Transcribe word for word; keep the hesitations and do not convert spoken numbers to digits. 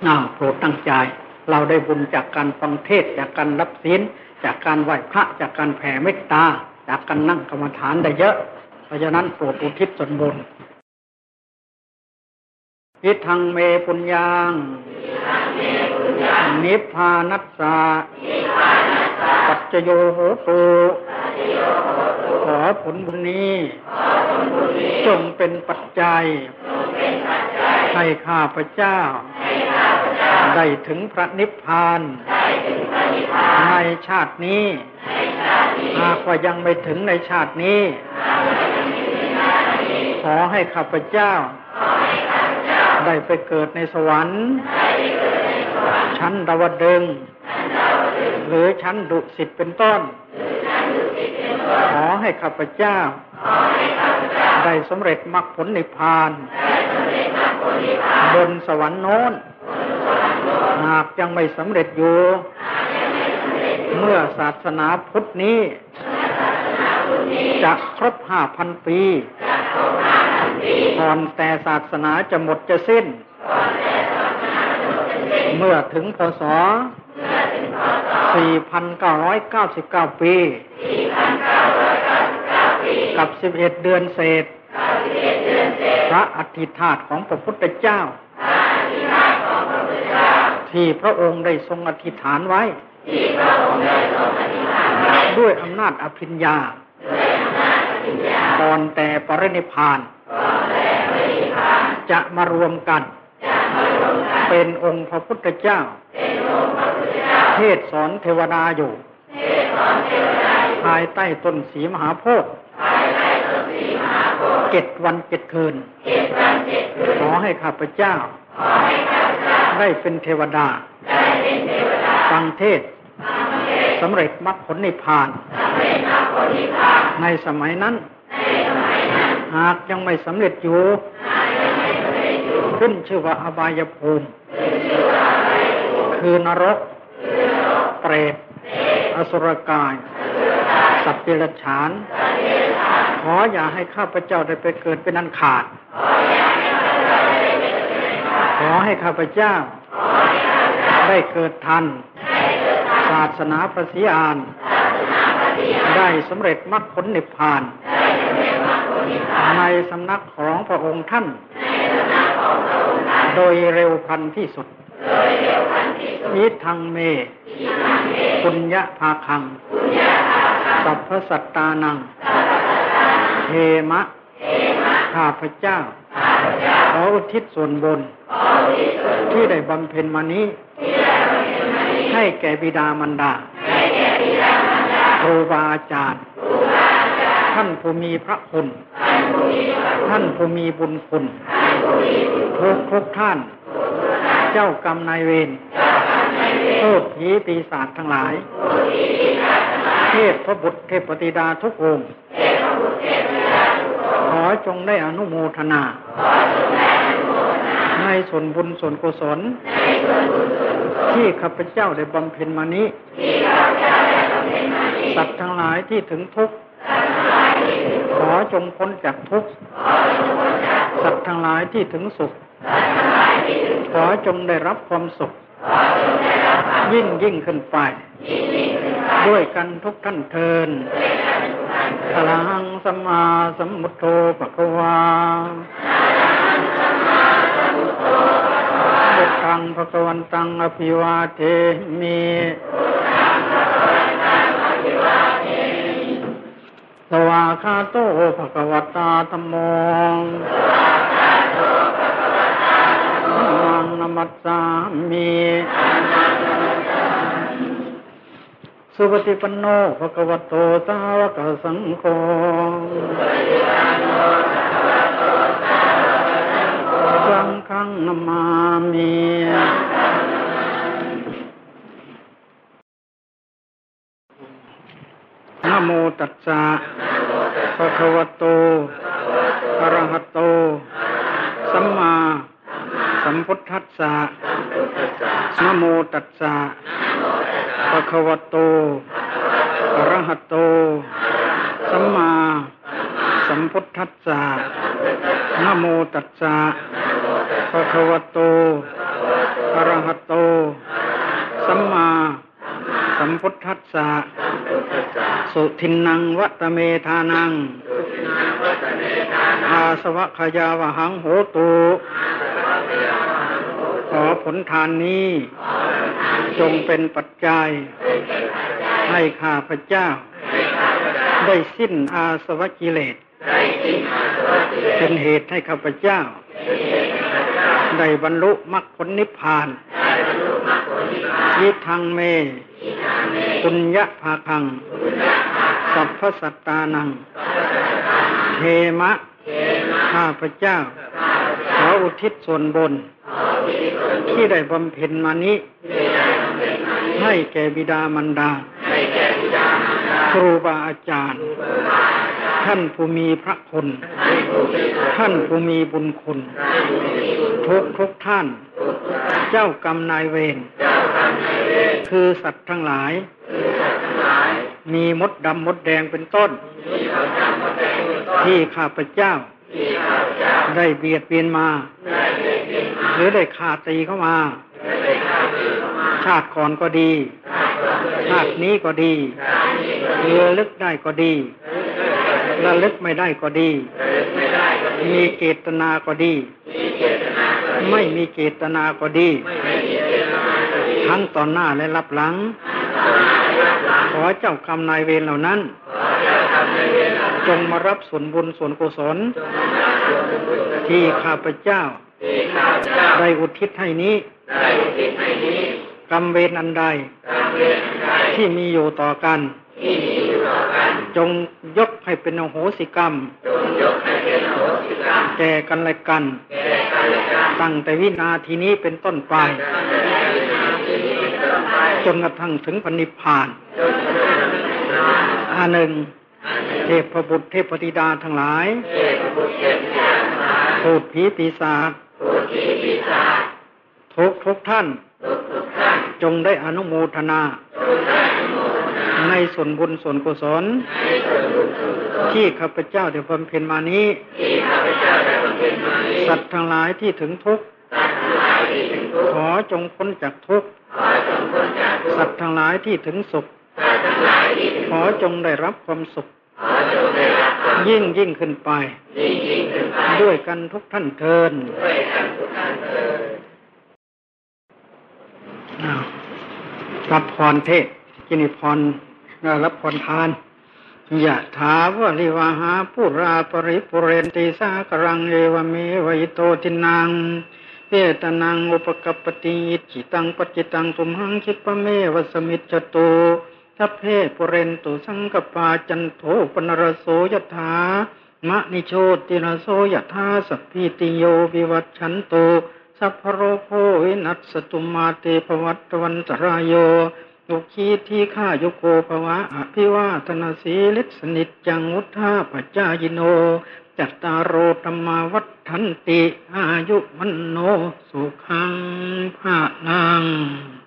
อ้าวโปรดตั้งใจเราได้บุญจากการฟังเทศจากการรับศีลจากการไหว้พระจากการแผ่เมตตาจากการนั่งกรรมฐานได้เยอะเพราะฉะนั้นโปรดอุทิศส่วนบุญอิทังเมปุญญังนิพพานัสสะปัจจโยโหตุขอผลบุญนี้จงเป็นปัจจัยให้ข้าพเจ้าได้ถึงพระนิพพานในชาตินี้หากว่ายังไม่ถึงในชาตินี้ขอให้ข้าพเจ้าได้ไปเกิดในสวรรค์ชั้นดาวดึงส์หรือชั้นดุสิตเป็นต้นขอให้ข้าพเจ้าได้สำเร็จมรรคผลนิพพานบนสวรรค์โน้นหากยังไม่สำเร็จอยู่เมื่อศาสนาพุทธนี้จะครบห้าพันปีก่อนแต่ศาสนาจะหมดจะสิ้นเมื่อถึงพ.ศ. สี่พันเก้าร้อยเก้าสิบเก้า ปีกับสิบเอ็ดเดือนเศษพระอธิษฐานของพระพุทธเจ้าที่พระองค์ได้ทรงอธิษฐานไว้ด้วยอำนาจอภิญญาก่อนแต่ปรินิพพานจะมารวมกันเป็นองค์พระพุทธเจ้าเทศสอนเทวดาอยู่ภายใต้ต้นศรีมหาโพธิ์เจ็ดวันเจ็ดคืนขอให้ข้าพเจ้าได้เป็นเทวดาฟังเทศสำเร็จมรรคผลนิพพานในสมัยนั้นหากยังไม่สำเร็จอยู่ขึ้นชื่อว่าอบายภูมิคือนรกเปรตอสุรกายสัตว์เดรัจฉานขออย่าให้ข้าพเจ้าได้ไปเกิดเป็นอันขาดขอให้ข้าพเจ้าได้เกิดทันศาสนาพระศรีอานได้สำเร็จมรรคผลนิพพานในสำนักของพระองค์ท่านโดยเร็วพลันที่สุดอิทังเมปุญญภาคังสัพพสัตตานังเทมะข้าพเจ้าขออุทิศส่วนบุญที่ได้บำเพ็ญมานี้ให้แก่บิดามารดาครูบาอาจารย์ท่านผู้มีพระคุณท่านผู้มีบุญคุณทุกทุกท่านเจ้ากรรมนายเวรทูตผีปีศาจทั้งหลายเทพพระบุตรเทพธิดาทุกองค์ขอจงได้อนุโมทนาในส่วนบุญส่วนกุศลที่ข้าพเจ้าได้บำเพ็ญมานี้สัตว์ทั้งหลายที่ถึงทุกข์ขอจงพ้นจากทุกข์สัตว์ทั้งหลายที่ถึงสุขขอจงได้รับความสุขยิ่งยิ่งขึ้นไปด้วยกันทุกท่านเทินอรหังสัมมาสัมพุทโธภควาพุทธังภควันตังอภิวาเทมิสวากขาโตภควตาธัมโมนัมมัสสามิสุปฏิปันโนภควโตสาวกสังโฆสังฆังนามามินะโมตัสสะภะคะวะโตอะระหะโตสัมมาสัมพุทธัสสะนะโมตัสสะภะคะวะโตอะระหะโตสัมมาสัมพุทธัสสะนะโมตัสสะภะคะวะโตอะระหะโตสัมมาสัมพุทธัสสะสุทินนังวัตเมธานังอาสวะขยาวหังโหตุขอผลทานนี้จงเป็นปัจจัยให้ข้าพเจ้าได้สิ้นอาสวะกิเลสเป็นเหตุให้ข้าพเจ้าได้บรรลุมรรคผลนิพพานยิทังเมปุญญภาคังสัพพสัตตานังเทมะข้าพเจ้าขออุทิศส่วนบนที่ได้บำเพ็ญมานี้ให้แก่บิดามารดาครูบาอาจารย์ท่านผู้มีพระคุณท่านผู้มีบุญคุณทุกทุกท่านเจ้ากรรมนายเวรคือสัตว์ทั้งหลายมีมดดำมดแดงเป็นต้นที่ข้าพเจ้าได้เบียดเบียนมาหรือได้ฆ่าตีเข้ามาชาติก่อนก็ดีชาตินี้ก็ดีระลึกได้ก็ดีระลึกไม่ได้ก็ดีมีเจตนาก็ดีไม่มีเจตนาก็ดีทั้งต่อหน้าและรับหลังขอเจ้ากรรมนายเวรเหล่านั้นจงมารับส่วนบุญส่วนกุศลที่ข้าพเจ้าได้อุทิศให้นี้กรรมเวรอันใดที่มีอยู่ต่อกันจงยกให้เป็นอโหสิกรรมแก่กันและกันตั้งแต่วินาทีนี้เป็นต้นไปจนกระทั่งถึงพระนิพพานอันหนึ่งเทพบุตรเทพธิดาทั้งหลายพูดผีปีศาจทุกทุกท่านจงได้อนุโมทนาในส่วนบุญส่วนกุศลที่ข้าพเจ้าได้บำเพ็ญมานี้สัตว์ทั้งหลายที่ถึงทุกข์ขอจงพ้นจากทุกข์สัตว์ทั้งหลายที่ถึงสุขขอจงได้รับความสุขยิ่งยิ่งขึ้นไปด้วยกันทุกท่านเทินรับพรเทศกินิพรรับพรทานยะถาวะริวหาปุราปริปุเรนติสากรังเอวเมวิโตทินังเอตนังอุปกัปปติอิจิตังปัจจิตังตุมหังคิปะเมวสมิจจโตสัพเพปุเรนตุสังกปาจันโทปนรโสยถามะนิโชติรโสยถาสัพพิติโยวิวัชชันโตสัพพโรโควินัสสตุมาเตภวัตวันตรายโยอุคีทีฆายุโกภวะอภิวาทนาสีลิสนิจจังวุธาปัจจายโนจัตตารโอธรรมาวัฏฐันติอายุวันโนสุขังภาลัง